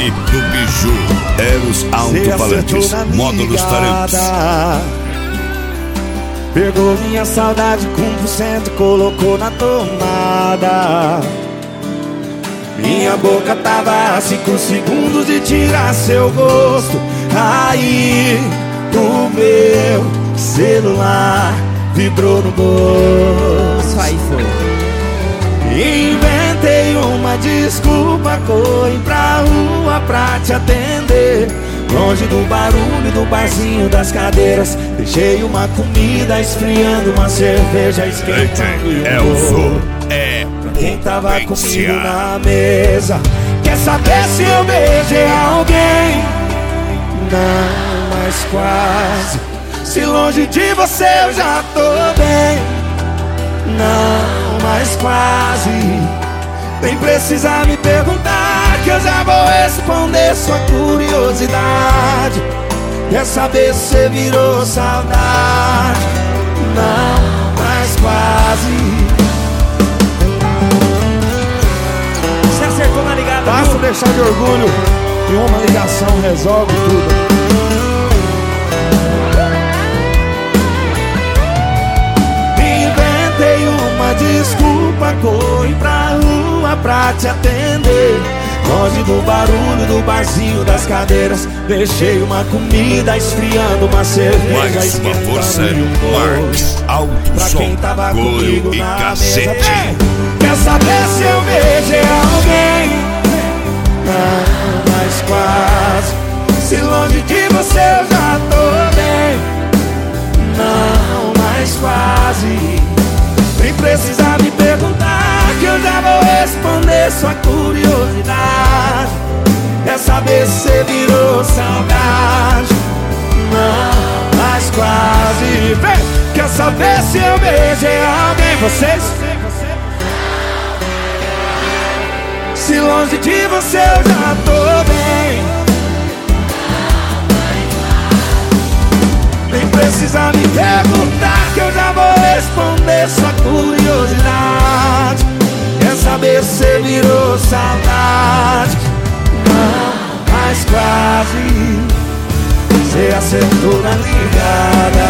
aqui no Biju. Eros Alto-Falantes, módulos tarantes. Pegou minha saudade com 100%, colocou na tomada. Minha boca tava a 5 segundos de tirar seu gosto. Aí o meu celular vibrou no bolso. Aí foi. Inventei uma desculpa, corri pra rua pra te atender. Longe do barulho do barzinho das cadeiras, deixei uma comida esfriando, uma cerveja esquentando e pra quem tava comigo na mesa. Quer saber se eu beijei alguém? Não, mas quase. Se longe de você eu já tô bem. Não, mas quase. Nem precisa me perguntar, que eu já vou responder sua curiosidade. Quer saber se você virou saudade? Não, mas quase. Você acertou na ligada, Basta deixar de orgulho e uma ligação resolve tudo. Inventei uma desculpa, corri pra rua pra te atender. Longe do barulho do barzinho das cadeiras, deixei uma comida esfriando, uma cerveja mais uma força, Marques, alto pra som, quem tava comigo couro e na cacete. mesa. Quer saber se eu beijei alguém? Não, mas quase. Se longe de você eu já tô bem. Não, mas quase. Nem precisa me perguntar, que eu já vou responder sua curiosidade. Quer saber se você virou saudade? Não, mas quase. Vem! Quer saber se eu beijei alguém? Vocês? Se longe de você eu já tô bem. Nem precisa me perguntar, que eu já vou responder sua curiosidade. Quer saber se você virou saudade? Não, mas quase. Você acertou na ligada.